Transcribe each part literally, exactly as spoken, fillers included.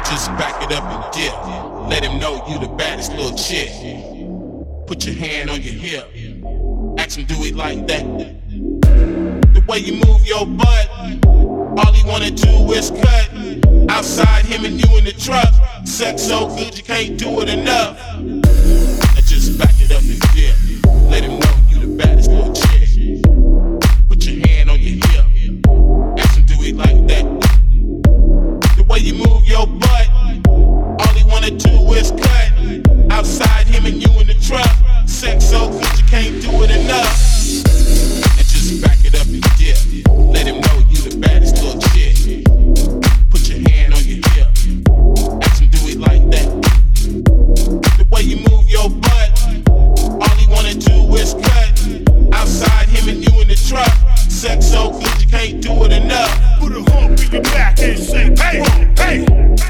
just back it up and dip. Let him know you the baddest little chick. Put your hand on your hip. Ask him, do it like that. The way you move your butt, all he wanna do is cut. Outside, him and you in the truck. Sex so good you can't do it enough. Now just back it up and dip. Let him know you the baddest little chick. Put your hand on your hip. Ask him, do it like that. The way you move your butt, all he wanna do is cut. Outside, him and you in the truck. Sex so good you can't do it enough. And just back it up and dip. Let him know you the baddest little chick. Put your hand on your hip. Ask him, do it like that. The way you move your butt, all he wanna do is cut. Outside, him and you in the truck. Sex so good you can't do it enough. Put a hump in your back and say, hey, hey.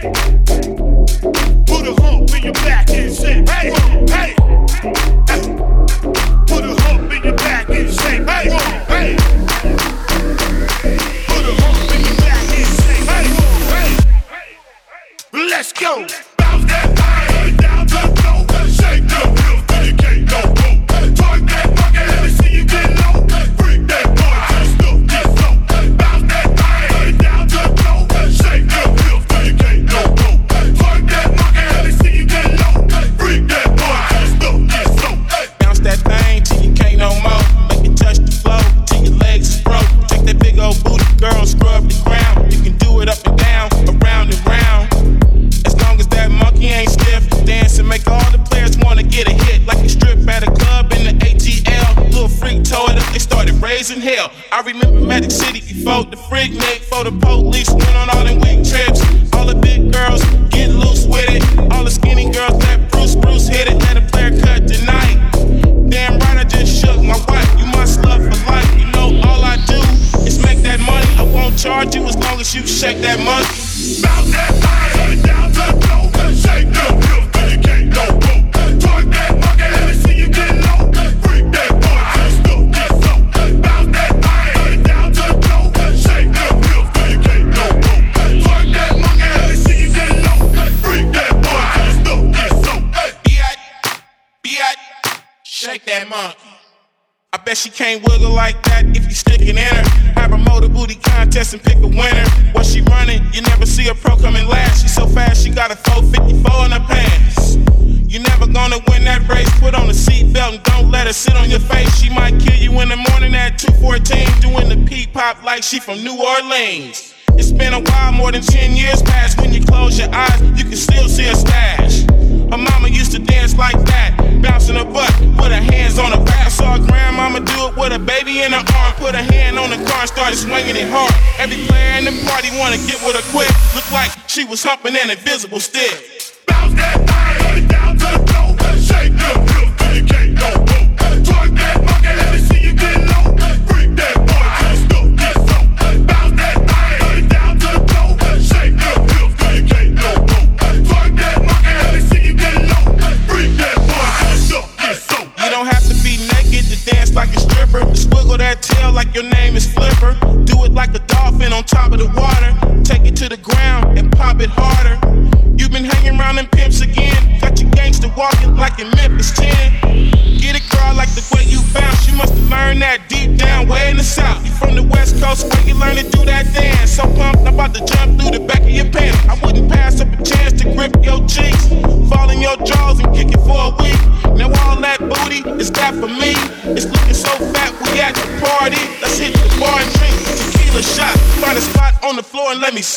Put a hump in your back and say, hey, hey. Put a hump in your back and say, hey, hey. Put a hump in your back and say, hey, hey. Let's go. Bounce that thing down to the floor. Shake the hips till you can't no more. Twerk that monkey, let me see you get low. Freak that boy, just up, just low. Bounce that thing down to the floor. Shake the hips till you can't no more. Twerk that monkey, let me see you get low. Freak that boy, just up, just low. Bounce that thing till you can't no more. Make it touch the floor till your legs is broke. Take that big old booty, girl, scrub the ground. You can do it up and down, around and round. As long as that monkey ain't stiff, dance and make all the players wanna get a hit. Like you strip at a club in the A T L. Little freak tore it up, they started raising hell. I remember Magic City before the freak nick, before the police went on all them weak trips. All the big girls get loose with it. All the skinny girls let Bruce Bruce hit it. Let a player cut tonight. Damn right, I just shook my wife. You my slut for life. You know all I do is make that money. I won't charge you as long as you shake that monkey. Bounce that thing down to the floor. Shake the hips till you can't no more. Twerk that monkey, let me see you get low. Freak that boy, just up, just low. Bounce that thing down to the floor. Shake the hips till you can't no more. Twerk that monkey, let me see you get low. Freak that boy, just up, just low. B.I. B.I. Shake that monkey. I bet she can't wiggle like that if you sticking in her. Have a motor booty contest and pick a winner. When she running, you never see a pro coming last. She so fast, she got a four fifty-four in her pants. You never gonna win that race. Put on a seatbelt and don't let her sit on your face. She might kill you in the morning at two fourteen, doing the pee-pop like she from New Orleans. It's been a while, more than ten years past. When you close your eyes, you can still see her stash. Her mama used to dance like that, bouncing her butt with her hands on her back. I saw her grandmama do it with a baby in her arm. Put her hand on the car and started swinging it hard. Every player in the party wanna get with her quick. Looked like she was humping an invisible stick. Bounce that thing down to the floor. Shake the hips till you can't no more. Twerk that monkey, let me see you get low. Freak that boy, just up, just low. Bounce that thing down to the floor. Shake the hips till you can't no more. Twerk that monkey, let me see you get low. Freak that boy, just up, just low. You don't have to be naked to dance like a stripper. Just wiggle that tail like your name is Flipper. Do it like a dolphin on top of the water. Take it to the ground and pop it harder. You've been hanging around them pimps again. Got you gangster walking like in Memphis ten. Get it, girl, like the way you bounce. You must have learned that deep down way in the south. You from the west coast where you learn to do that dance. So pumped, I'm about to jump through the back of your pants. I wouldn't pass up a chance to grip your cheeks, fall in your jaws and kick it for a week. Now all that booty is that for me. It's looking so fat, we at the party. Let's hit the bar and drink tequila shot. Find a spot on the floor and let me